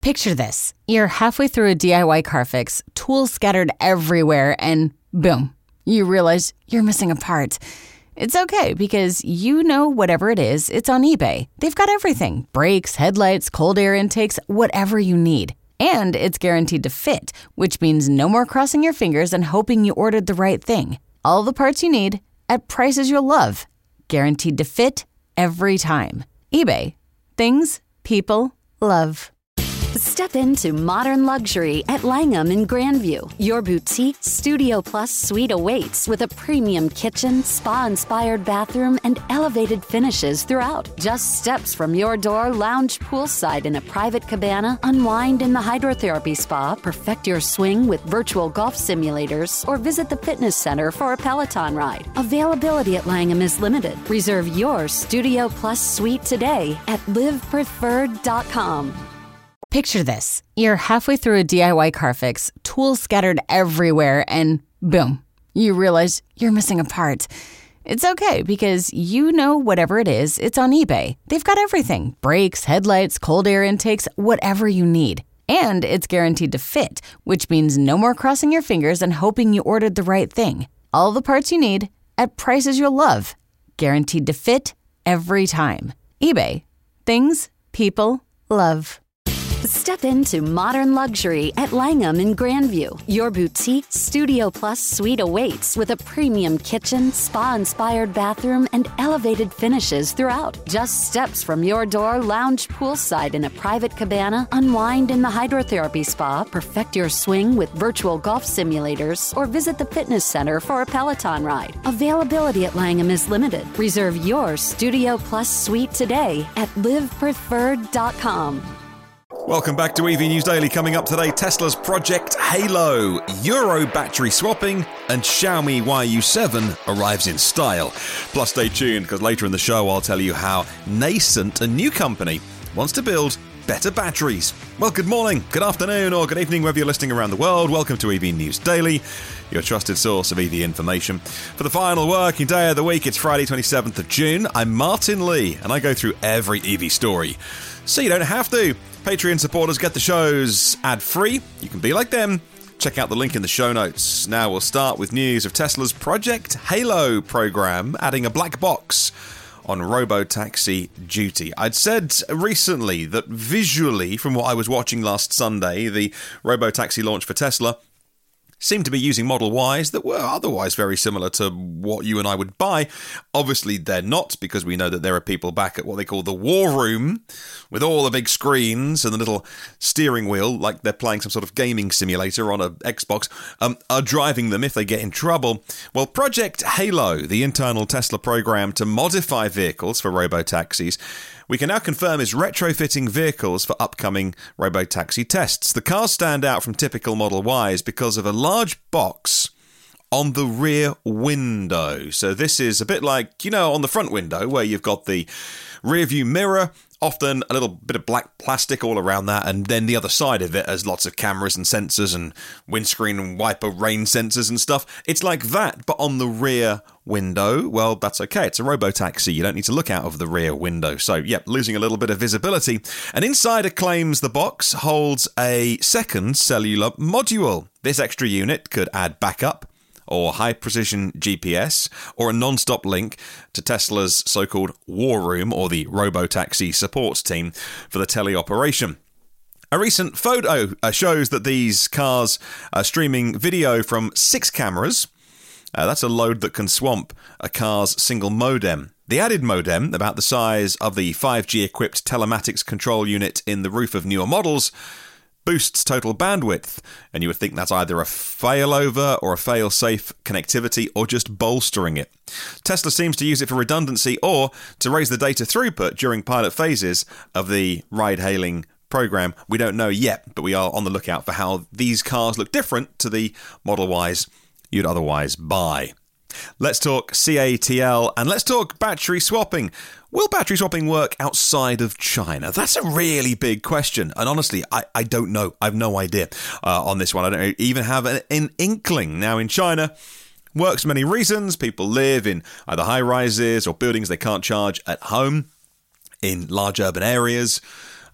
Picture this. You're halfway through a DIY car fix, tools scattered everywhere, and boom, you realize you're missing a part. It's okay because you know whatever it is, it's on eBay. They've got everything. Brakes, headlights, cold air intakes, whatever you need. And it's guaranteed to fit, which means no more crossing your fingers and hoping you ordered the right thing. All the parts you need at prices you'll love. Guaranteed to fit every time. eBay. Things people love. Step into modern luxury at Langham in Grandview. Your boutique Studio Plus suite awaits with a premium kitchen, spa-inspired bathroom, and elevated finishes throughout. Just steps from your door, lounge poolside in a private cabana, unwind in the hydrotherapy spa, perfect your swing with virtual golf simulators, or visit the fitness center for a Peloton ride. Availability at Langham is limited. Reserve your Studio Plus suite today at livepreferred.com. Picture this. You're halfway through a DIY car fix, tools scattered everywhere, and boom, you realize you're missing a part. It's okay because you know whatever it is, it's on eBay. They've got everything. Brakes, headlights, cold air intakes, whatever you need. And it's guaranteed to fit, which means no more crossing your fingers and hoping you ordered the right thing. All the parts you need at prices you'll love. Guaranteed to fit every time. eBay. Things people love. Step into modern luxury at Langham in Grandview. Your boutique Studio Plus suite awaits with a premium kitchen, spa-inspired bathroom, and elevated finishes throughout. Just steps from your door, lounge poolside in a private cabana, unwind in the hydrotherapy spa, perfect your swing with virtual golf simulators, or visit the fitness center for a Peloton ride. Availability at Langham is limited. Reserve your Studio Plus suite today at livepreferred.com. Welcome back to EV News Daily. Coming up today, Tesla's Project Halo, Euro battery swapping, and Xiaomi YU7 arrives in style. Plus, stay tuned, because later in the show I'll tell you how nascent a new company wants to build better batteries. Well, good morning, good afternoon, or good evening, wherever you're listening around the world. Welcome to EV News Daily, your trusted source of EV information. For the final working day of the week, it's Friday, 27th of June. I'm Martin Lee, and I go through every EV story, so you don't have to. Patreon supporters get the shows ad-free. You can be like them. Check out the link in the show notes. Now we'll start with news of Tesla's Project Halo program, adding a black box on robotaxi duty. I'd said recently that visually, from what I was watching last Sunday, the robotaxi launch for Tesla seemed to be using Model Ys that were otherwise very similar to what you and I would buy. Obviously, they're not, because we know that there are people back at what they call the war room, with all the big screens and the little steering wheel, like they're playing some sort of gaming simulator on an Xbox, are driving them if they get in trouble. Well, Project Halo, the internal Tesla program to modify vehicles for robotaxis, we can now confirm is retrofitting vehicles for upcoming robotaxi tests. The cars stand out from typical Model Ys because of a large box on the rear window. So this is a bit like, on the front window where you've got the rear view mirror, often a little bit of black plastic all around that, and then the other side of it has lots of cameras and sensors and windscreen and wiper rain sensors and stuff. It's like that, but on the rear window. Well, that's okay. It's a robotaxi. You don't need to look out of the rear window. So, losing a little bit of visibility. An insider claims the box holds a second cellular module. This extra unit could add backup, or high-precision GPS, or a non-stop link to Tesla's so-called War Room, or the robotaxi support team for the teleoperation. A recent photo shows that these cars are streaming video from 6 cameras. That's a load that can swamp a car's single modem. The added modem, about the size of the 5G-equipped telematics control unit in the roof of newer models, boosts total bandwidth, and you would think that's either a failover or a fail-safe connectivity or just bolstering it. Tesla seems to use it for redundancy or to raise the data throughput during pilot phases of the ride-hailing program. We don't know yet, but we are on the lookout for how these cars look different to the Model Ys you'd otherwise buy. Let's talk CATL, and let's talk battery swapping. Will battery swapping work outside of China? That's a really big question. And honestly, I don't know. I have no idea on this one. I don't even have an inkling. Now, in China, works for many reasons. People live in either high-rises or buildings they can't charge at home in large urban areas.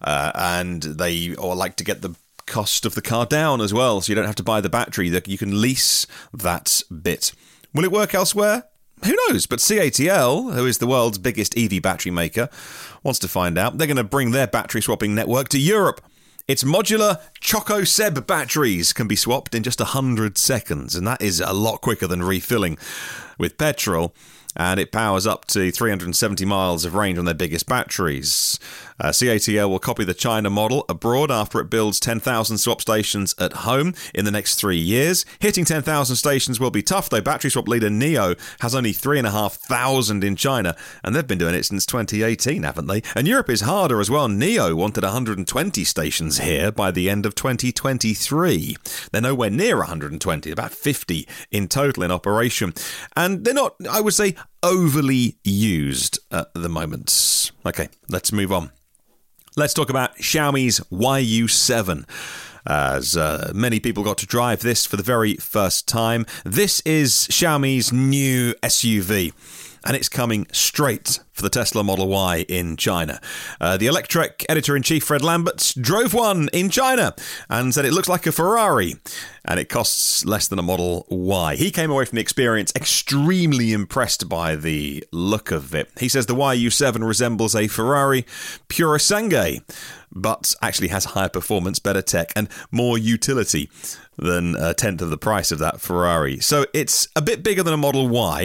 and they like to get the cost of the car down as well, so you don't have to buy the battery. You can lease that bit. Will it work elsewhere? Who knows? But CATL, who is the world's biggest EV battery maker, wants to find out. They're going to bring their battery swapping network to Europe. Its modular Choco Seb batteries can be swapped in just 100 seconds, and that is a lot quicker than refilling with petrol. And it powers up to 370 miles of range on their biggest batteries. CATL will copy the China model abroad after it builds 10,000 swap stations at home in the next 3 years. Hitting 10,000 stations will be tough, though. Battery swap leader NIO has only 3,500 in China, and they've been doing it since 2018, haven't they? And Europe is harder as well. NIO wanted 120 stations here by the end of 2023. They're nowhere near 120, about 50 in total in operation. And they're not, I would say, overly used at the moment. Okay, let's move on. Let's talk about Xiaomi's YU7. As many people got to drive this for the very first time. This is Xiaomi's new SUV, and it's coming straight for the Tesla Model Y in China. The Electrek editor-in-chief Fred Lambert drove one in China and said it looks like a Ferrari, and it costs less than a Model Y. He came away from the experience extremely impressed by the look of it. He says the YU7 resembles a Ferrari Purosangue, but actually has higher performance, better tech, and more utility than a tenth of the price of that Ferrari. So it's a bit bigger than a Model Y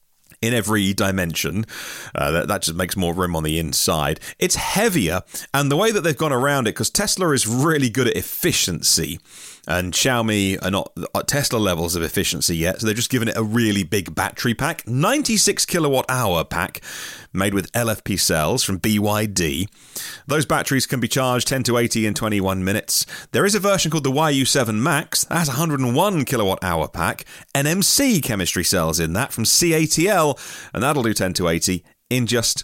in every dimension. That just makes more room on the inside. It's heavier, and the way that they've gone around it, because Tesla is really good at efficiency, and Xiaomi are not at Tesla levels of efficiency yet, so they've just given it a really big battery pack. 96 kilowatt hour pack made with LFP cells from BYD. Those batteries can be charged 10 to 80 in 21 minutes. There is a version called the YU7 Max that has a 101 kilowatt hour pack, NMC chemistry cells in that from CATL, and that'll do 10 to 80 in just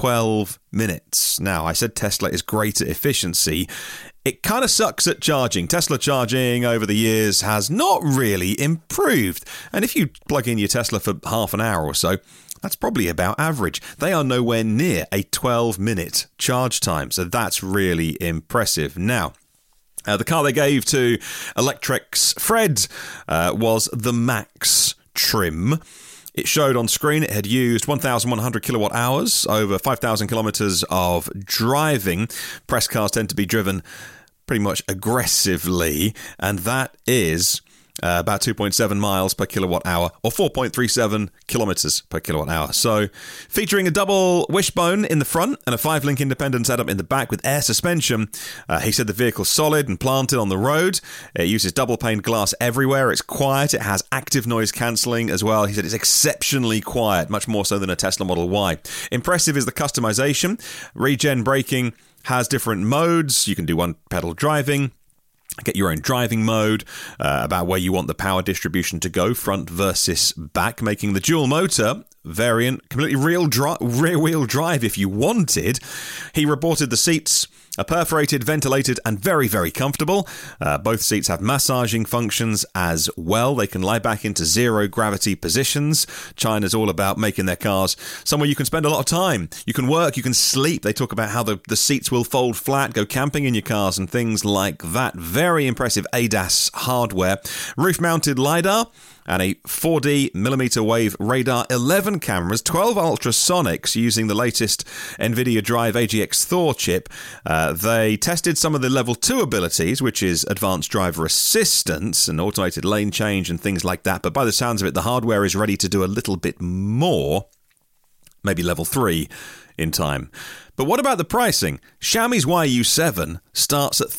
12 minutes. Now, I said Tesla is great at efficiency. It kind of sucks at charging. Tesla charging over the years has not really improved. And if you plug in your Tesla for half an hour or so, that's probably about average. They are nowhere near a 12-minute charge time, so that's really impressive. Now, the car they gave to Electrek's Fred was the Max trim. It showed on screen it had used 1,100 kilowatt hours, over 5,000 kilometers of driving. Press cars tend to be driven pretty much aggressively, and that is about 2.7 miles per kilowatt hour, or 4.37 kilometers per kilowatt hour. So, featuring a double wishbone in the front and a 5-link independent setup in the back with air suspension, he said the vehicle's solid and planted on the road. It uses double-paned glass everywhere. It's quiet. It has active noise cancelling as well. He said it's exceptionally quiet, much more so than a Tesla Model Y. Impressive is the customization. Regen braking has different modes. You can do one-pedal driving, get your own driving mode, about where you want the power distribution to go, front versus back, making the dual motor variant completely rear-wheel drive if you wanted. He reported the seats are perforated, ventilated, and very, very comfortable. Both seats have massaging functions as well. They can lie back into zero-gravity positions. China's all about making their cars somewhere you can spend a lot of time. You can work, you can sleep. They talk about how the seats will fold flat, go camping in your cars, and things like that. Very impressive ADAS hardware. Roof-mounted LiDAR and a 4D millimeter wave radar, 11 cameras, 12 ultrasonics using the latest NVIDIA Drive AGX Thor chip. They tested some of the level 2 abilities, which is advanced driver assistance and automated lane change and things like that. But by the sounds of it, the hardware is ready to do a little bit more, maybe level 3 in time. But what about the pricing? Xiaomi's YU7 starts at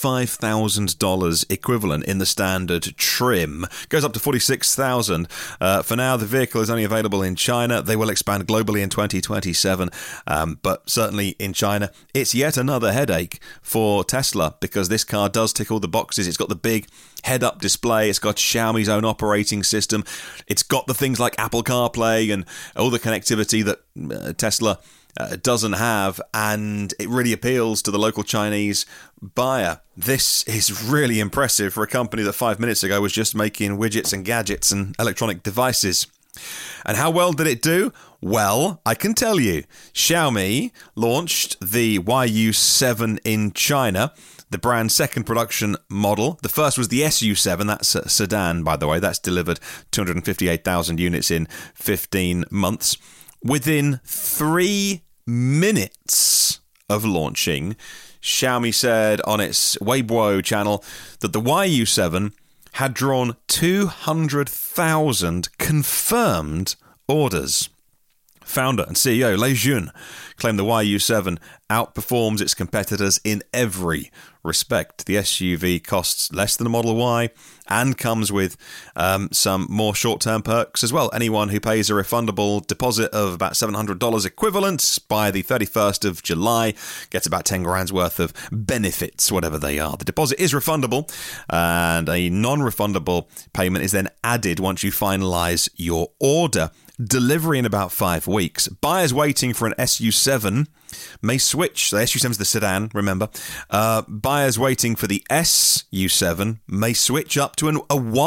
$35,000 equivalent in the standard trim. Goes up to $46,000. For now, the vehicle is only available in China. They will expand globally in 2027. But certainly in China, it's yet another headache for Tesla because this car does tick all the boxes. It's got the big head-up display. It's got Xiaomi's own operating system. It's got the things like Apple CarPlay and all the connectivity that Tesla doesn't have, and it really appeals to the local Chinese buyer. This is really impressive for a company that 5 minutes ago was just making widgets and gadgets and electronic devices. And how well did it do? Well, I can tell you. Xiaomi launched the YU7 in China, the brand's second production model. The first was the SU7, that's a sedan, by the way. That's delivered 258,000 units in 15 months. Within 3 minutes of launching, Xiaomi said on its Weibo channel that the YU7 had drawn 200,000 confirmed orders. Founder and CEO Lei Jun claimed the YU7 outperforms its competitors in every respect. The SUV costs less than a Model Y and comes with some more short-term perks as well. Anyone who pays a refundable deposit of about $700 equivalent by the 31st of July gets about 10 grand's worth of benefits, whatever they are. The deposit is refundable, and a non-refundable payment is then added once you finalise your order. Delivery in about 5 weeks. Buyers waiting for an SU7 may switch. The SU7 is the sedan, remember. Buyers waiting for the SU7 may switch up to a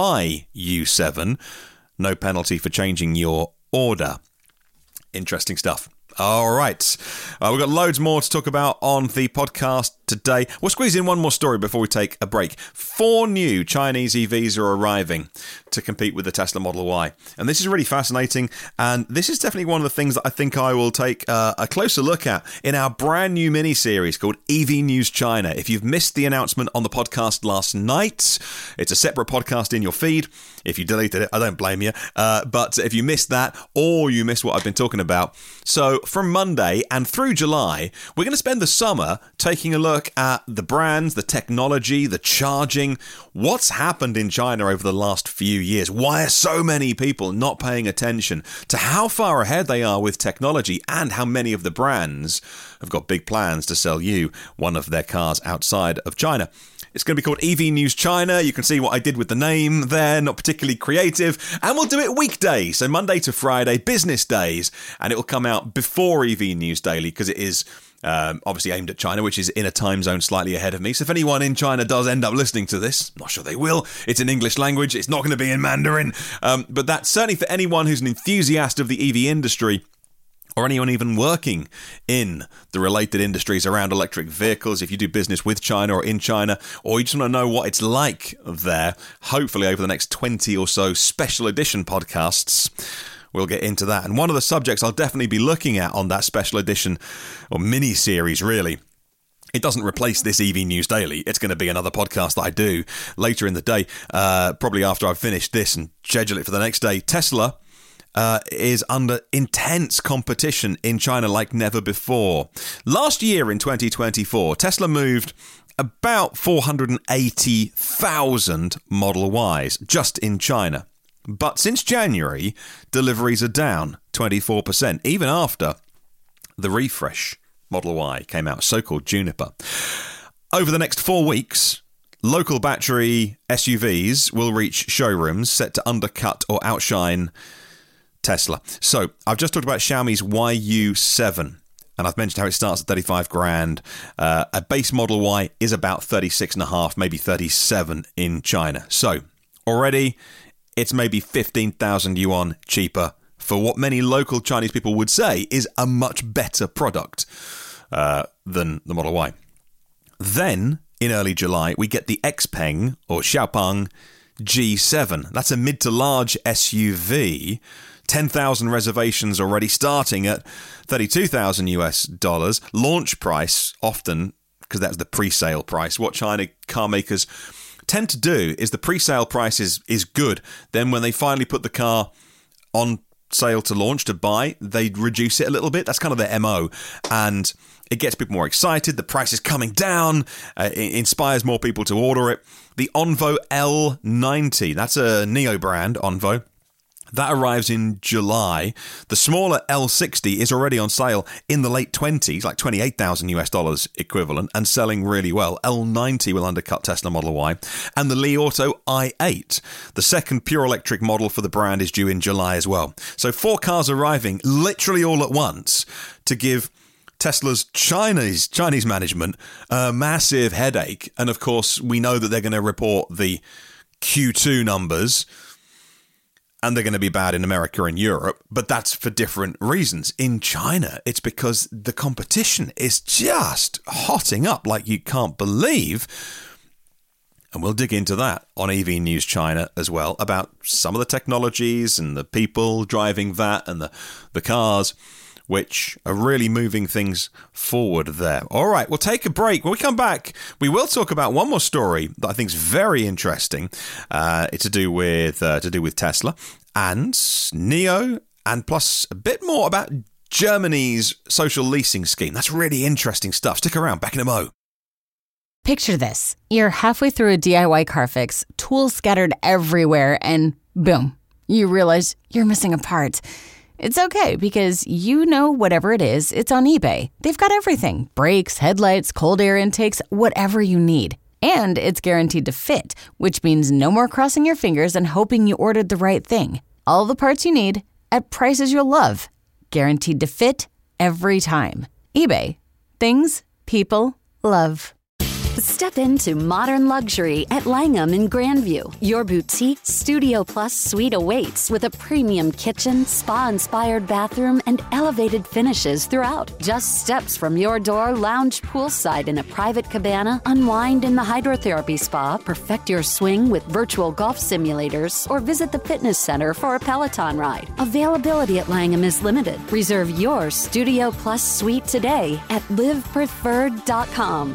YU7. No penalty for changing your order. Interesting stuff. All right. We've got loads more to talk about on the podcast today. We'll squeeze in one more story before we take a break. 4 new Chinese EVs are arriving to compete with the Tesla Model Y. And this is really fascinating. And this is definitely one of the things that I think I will take a closer look at in our brand new mini-series called EV News China. If you've missed the announcement on the podcast last night, it's a separate podcast in your feed. If you deleted it, I don't blame you. But if you missed that, or you missed what I've been talking about. So from Monday and through July, we're going to spend the summer taking a look at the brands, the technology, the charging, what's happened in China over the last few years. Why are so many people not paying attention to how far ahead they are with technology and how many of the brands have got big plans to sell you one of their cars outside of China. It's going to be called EV News China. You can see what I did with the name there, not particularly creative. And we'll do it weekdays, so Monday to Friday, business days. And it will come out before EV News Daily because it is obviously aimed at China, which is in a time zone slightly ahead of me. So if anyone in China does end up listening to this, I'm not sure they will. It's in English language. It's not going to be in Mandarin. But that's certainly for anyone who's an enthusiast of the EV industry, or anyone even working in the related industries around electric vehicles. If you do business with China or in China, or you just want to know what it's like there, hopefully over the next 20 or so special edition podcasts, we'll get into that. And one of the subjects I'll definitely be looking at on that special edition, or mini-series really, it doesn't replace this EV News Daily. It's going to be another podcast that I do later in the day, probably after I've finished this and schedule it for the next day. Tesla is under intense competition in China like never before. Last year in 2024, Tesla moved about 480,000 Model Ys just in China. But since January, deliveries are down 24%, even after the refresh Model Y came out, so-called Juniper. Over the next 4 weeks, local battery SUVs will reach showrooms set to undercut or outshine Tesla. So I've just talked about Xiaomi's YU7, and I've mentioned how it starts at 35 grand. A base Model Y is about 36.5, maybe 37 in China. So already it's maybe 15,000 yuan cheaper for what many local Chinese people would say is a much better product than the Model Y. Then in early July, we get the XPeng or Xiaopeng G7. That's a mid to large SUV. 10,000 reservations already, starting at $32,000 US. Launch price, often, because that's the pre-sale price. What China car makers tend to do is the pre-sale price is good. Then when they finally put the car on sale to launch, to buy, they reduce it a little bit. That's kind of their MO. And it gets people more excited. The price is coming down. It inspires more people to order it. The Onvo L90, that's a Neo brand, Onvo. That arrives in July. The smaller L60 is already on sale in the late 20s, like $28,000 US equivalent, and selling really well. L90 will undercut Tesla Model Y. And the Li Auto i8, the second pure electric model for the brand, is due in July as well. So 4 cars arriving literally all at once to give Tesla's Chinese management a massive headache. And of course, we know that they're going to report the Q2 numbers and they're going to be bad in America and Europe, but that's for different reasons. In China, it's because the competition is just hotting up like you can't believe. And we'll dig into that on EV News China as well, about some of the technologies and the people driving that and the cars, which are really moving things forward there. All right, we'll take a break. When we come back, we will talk about one more story that I think is very interesting. It's to do with Tesla and NIO, and plus a bit more about Germany's social leasing scheme. That's really interesting stuff. Stick around. Back in a mo. Picture this. You're halfway through a DIY car fix, tools scattered everywhere, and boom, you realize you're missing a part. It's okay, because you know whatever it is, it's on eBay. They've got everything. Brakes, headlights, cold air intakes, whatever you need. And it's guaranteed to fit, which means no more crossing your fingers and hoping you ordered the right thing. All the parts you need at prices you'll love. Guaranteed to fit every time. eBay. Things people love. Step into modern luxury at Langham in Grandview. Your boutique Studio Plus suite awaits with a premium kitchen, spa-inspired bathroom, and elevated finishes throughout. Just steps from your door, lounge poolside in a private cabana, unwind in the hydrotherapy spa, perfect your swing with virtual golf simulators, or visit the fitness center for a Peloton ride. Availability at Langham is limited. Reserve your Studio Plus suite today at livepreferred.com.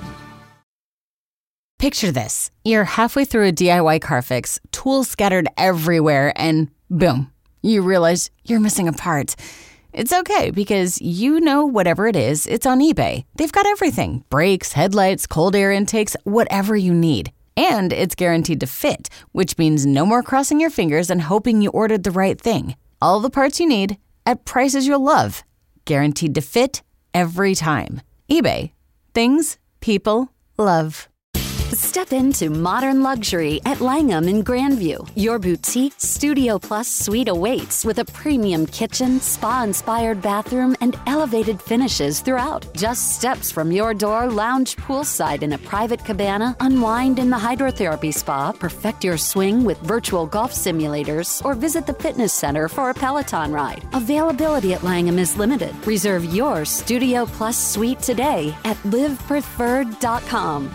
Picture this. You're halfway through a DIY car fix, tools scattered everywhere, and boom, you realize you're missing a part. It's okay, because you know whatever it is, it's on eBay. They've got everything. Brakes, headlights, cold air intakes, whatever you need. And it's guaranteed to fit, which means no more crossing your fingers and hoping you ordered the right thing. All the parts you need at prices you'll love. Guaranteed to fit every time. eBay. Things people love. Step into modern luxury at Langham in Grandview. Your boutique Studio Plus suite awaits with a premium kitchen, spa-inspired bathroom, and elevated finishes throughout. Just steps from your door, lounge poolside in a private cabana, unwind in the hydrotherapy spa, perfect your swing with virtual golf simulators, or visit the fitness center for a Peloton ride. Availability at Langham is limited. Reserve your Studio Plus suite today at livepreferred.com.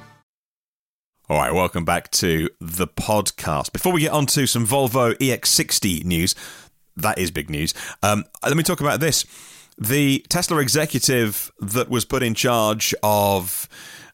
All right, welcome back to the podcast. Before we get on to some Volvo EX60 news, that is big news, let me talk about this. The Tesla executive that was put in charge of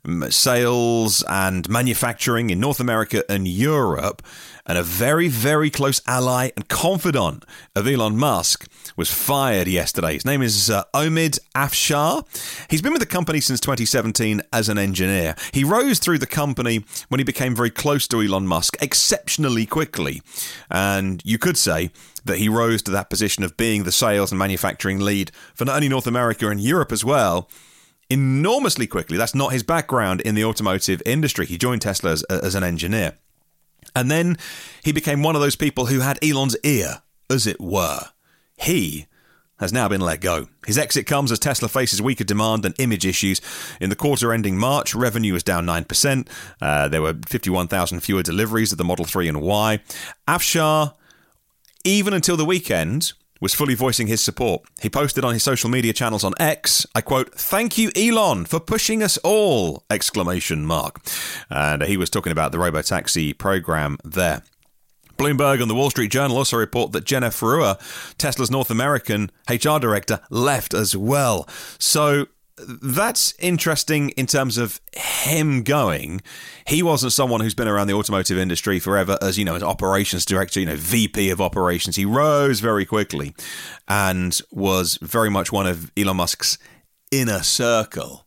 sales and manufacturing in North America and Europe, and a very, very close ally and confidant of Elon Musk, was fired yesterday. His name is Omid Afshar. He's been with the company since 2017 as an engineer. He rose through the company when he became very close to Elon Musk exceptionally quickly. And you could say that he rose to that position of being the sales and manufacturing lead for not only North America and Europe as well, enormously quickly. That's not his background in the automotive industry. He joined Tesla as an engineer. And then he became one of those people who had Elon's ear, as it were. He has now been let go. His exit comes as Tesla faces weaker demand and image issues. In the quarter ending March, revenue was down 9%. There were 51,000 fewer deliveries of the Model 3 and Y. Afshar, even until the weekend, was fully voicing his support. He posted on his social media channels on X, I quote, "Thank you, Elon, for pushing us all!" exclamation mark. And he was talking about the robotaxi program there. Bloomberg and the Wall Street Journal also report that Jenna Ferrua, Tesla's North American HR director, left as well. So that's interesting in terms of him going. He wasn't someone who's been around the automotive industry forever as, as operations director, VP of operations. He rose very quickly and was very much one of Elon Musk's inner circle,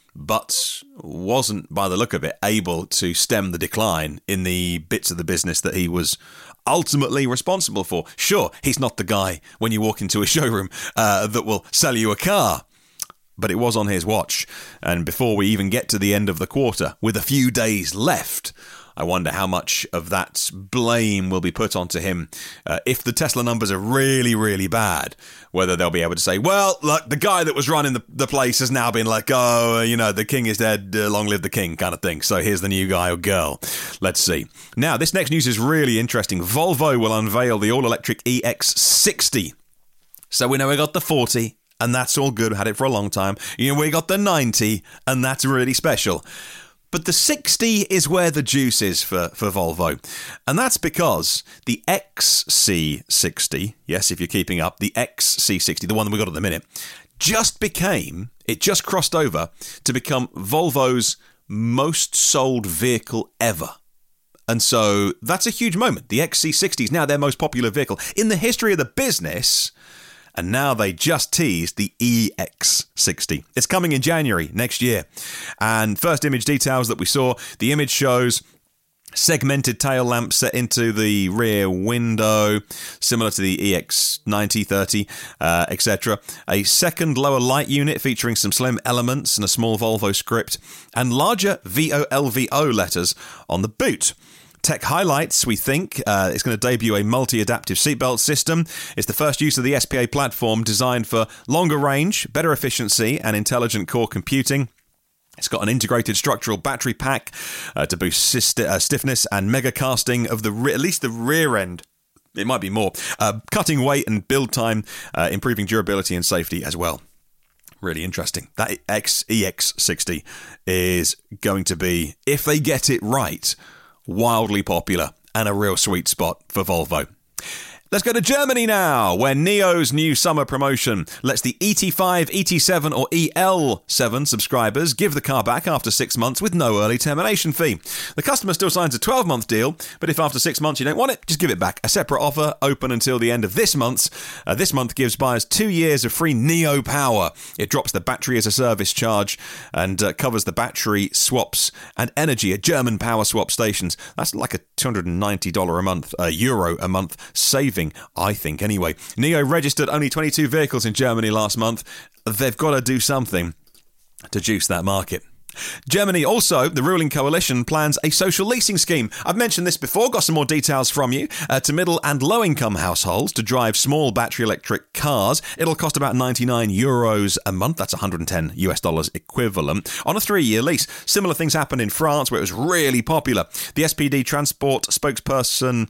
but wasn't, by the look of it, able to stem the decline in the bits of the business that he was ultimately responsible for. Sure, he's not the guy when you walk into a showroom that will sell you a car, but it was on his watch. And before we even get to the end of the quarter, with a few days left I wonder how much of that blame will be put onto him if the Tesla numbers are really, really bad. Whether they'll be able to say, well, look, the guy that was running the place has now been let go. The king is dead. Long live the king kind of thing. So here's the new guy or girl. Let's see. Now, this next news is really interesting. Volvo will unveil the all-electric EX60. So we know we got the 40, and that's all good. We had it for a long time. We got the 90, and that's really special. But the 60 is where the juice is for Volvo. And that's because the XC60, yes, if you're keeping up, the XC60, the one that we got at the minute, just crossed over to become Volvo's most sold vehicle ever. And so that's a huge moment. The XC60 is now their most popular vehicle in the history of the business. And now they just teased the EX60. It's coming in January next year. And first image details that we saw, the image shows segmented tail lamps set into the rear window, similar to the EX90, 30, etc. A second lower light unit featuring some slim elements and a small Volvo script, and larger VOLVO letters on the boot. Tech highlights, we think, it's going to debut a multi-adaptive seatbelt system. It's the first use of the SPA platform designed for longer range, better efficiency, and intelligent core computing. It's got an integrated structural battery pack to boost stiffness and mega casting of at least the rear end. It might be more. Cutting weight and build time, improving durability and safety as well. Really interesting. That EX60 is going to be, if they get it right, wildly popular and a real sweet spot for Volvo. Let's go to Germany now, where NIO's new summer promotion lets the ET5, ET7 or EL7 subscribers give the car back after 6 months with no early termination fee. The customer still signs a 12-month deal, but if after 6 months you don't want it, just give it back. A separate offer open until the end of this month. This month gives buyers 2 years of free NIO power. It drops the battery as a service charge and covers the battery swaps and energy at German power swap stations. That's like a $290 a month, euro a month saving, I think, anyway. NIO registered only 22 vehicles in Germany last month. They've got to do something to juice that market. Germany also, the ruling coalition, plans a social leasing scheme. I've mentioned this before, got some more details from you. To middle and low income households to drive small battery electric cars. It'll cost about €99 a month. That's $110 equivalent on a 3-year lease. Similar things happened in France where it was really popular. The SPD Transport spokesperson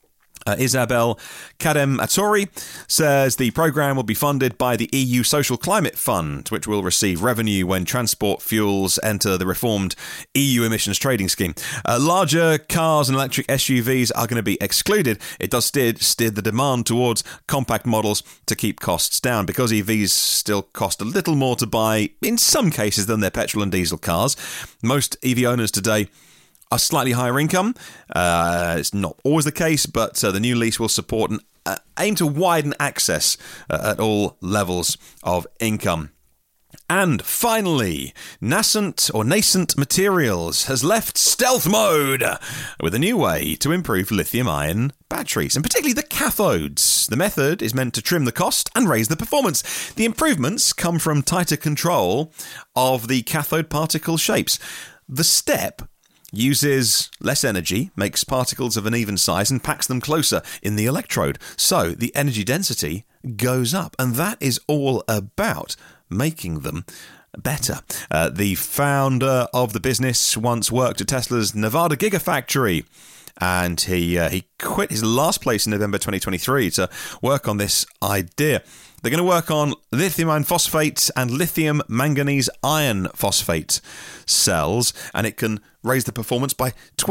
Isabel Kadem-Atori says the programme will be funded by the EU Social Climate Fund, which will receive revenue when transport fuels enter the reformed EU emissions trading scheme. Larger cars and electric SUVs are going to be excluded. It does steer the demand towards compact models to keep costs down, because EVs still cost a little more to buy in some cases than their petrol and diesel cars. Most EV owners today are slightly higher income. It's not always the case, but the new lease will support and aim to widen access at all levels of income. And finally, Nascent Materials has left stealth mode with a new way to improve lithium-ion batteries, and particularly the cathodes. The method is meant to trim the cost and raise the performance. The improvements come from tighter control of the cathode particle shapes. The step uses less energy, makes particles of an even size and packs them closer in the electrode. So the energy density goes up, and that is all about making them better. The founder of the business once worked at Tesla's Nevada Gigafactory, and he quit his last place in November 2023 to work on this idea. They're going to work on lithium iron phosphate and lithium manganese iron phosphate cells, and it can raise the performance by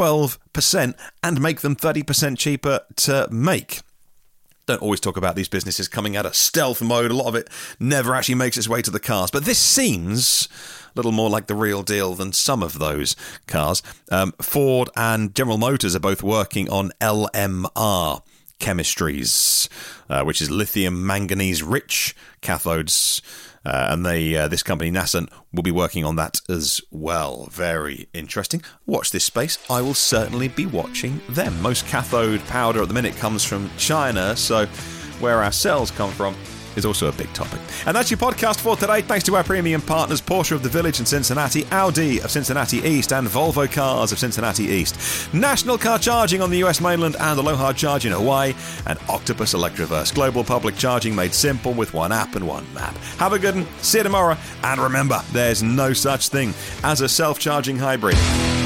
12% and make them 30% cheaper to make. Don't always talk about these businesses coming out of stealth mode. A lot of it never actually makes its way to the cars, but this seems a little more like the real deal than some of those cars. Ford and General Motors are both working on LMR chemistries, which is lithium manganese rich cathodes, and this company Nascent will be working on that as well. Very interesting. Watch this space. I will certainly be watching them. Most cathode powder at the minute comes from China, so where our cells come from, is also a big topic. And that's your podcast for today. Thanks to our premium partners, Porsche of the Village in Cincinnati, Audi of Cincinnati East, and Volvo Cars of Cincinnati East. National car charging on the US mainland and Aloha Charge in Hawaii, and Octopus Electroverse. Global public charging made simple with one app and one map. Have a good one. See you tomorrow. And remember, there's no such thing as a self-charging hybrid.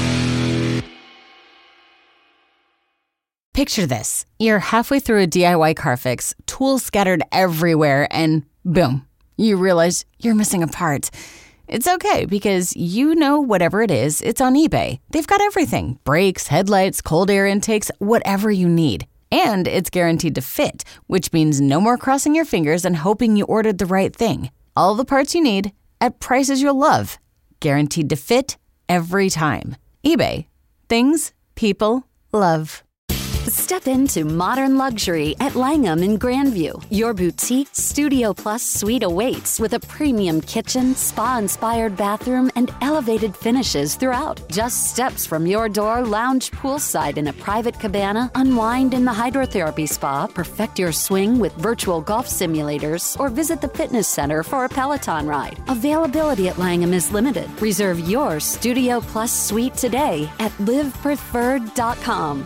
Picture this. You're halfway through a DIY car fix, tools scattered everywhere, and boom, you realize you're missing a part. It's okay, because you know whatever it is, it's on eBay. They've got everything. Brakes, headlights, cold air intakes, whatever you need. And it's guaranteed to fit, which means no more crossing your fingers and hoping you ordered the right thing. All the parts you need at prices you'll love. Guaranteed to fit every time. eBay. Things people love. Step into modern luxury at Langham in Grandview. Your boutique Studio Plus suite awaits with a premium kitchen, spa-inspired bathroom, and elevated finishes throughout. Just steps from your door, lounge poolside in a private cabana, unwind in the hydrotherapy spa, perfect your swing with virtual golf simulators, or visit the fitness center for a Peloton ride. Availability at Langham is limited. Reserve your Studio Plus suite today at livepreferred.com.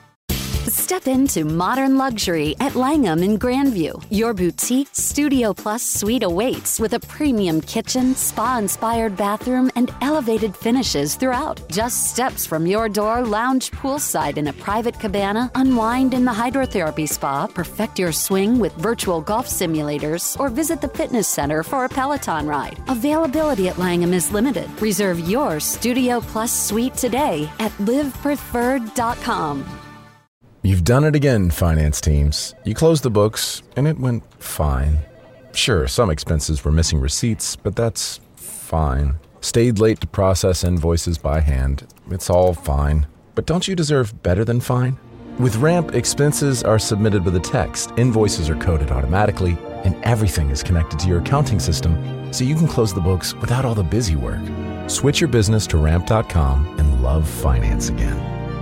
Step into modern luxury at Langham in Grandview. Your boutique Studio Plus suite awaits with a premium kitchen, spa-inspired bathroom, and elevated finishes throughout. Just steps from your door, lounge poolside in a private cabana, unwind in the hydrotherapy spa, perfect your swing with virtual golf simulators, or visit the fitness center for a Peloton ride. Availability at Langham is limited. Reserve your Studio Plus suite today at livepreferred.com. You've done it again, finance teams. You closed the books, and it went fine. Sure, some expenses were missing receipts, but that's fine. Stayed late to process invoices by hand. It's all fine. But don't you deserve better than fine? With Ramp, expenses are submitted with a text, invoices are coded automatically, and everything is connected to your accounting system, so you can close the books without all the busy work. Switch your business to Ramp.com and love finance again.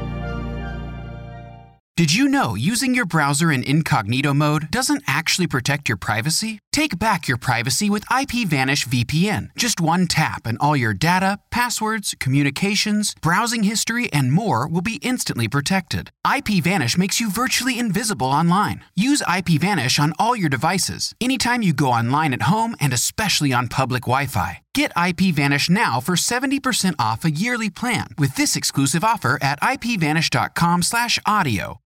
Did you know using your browser in incognito mode doesn't actually protect your privacy? Take back your privacy with IPVanish VPN. Just one tap and all your data, passwords, communications, browsing history, and more will be instantly protected. IPVanish makes you virtually invisible online. Use IPVanish on all your devices, anytime you go online at home and especially on public Wi-Fi. Get IPVanish now for 70% off a yearly plan with this exclusive offer at IPVanish.com/audio.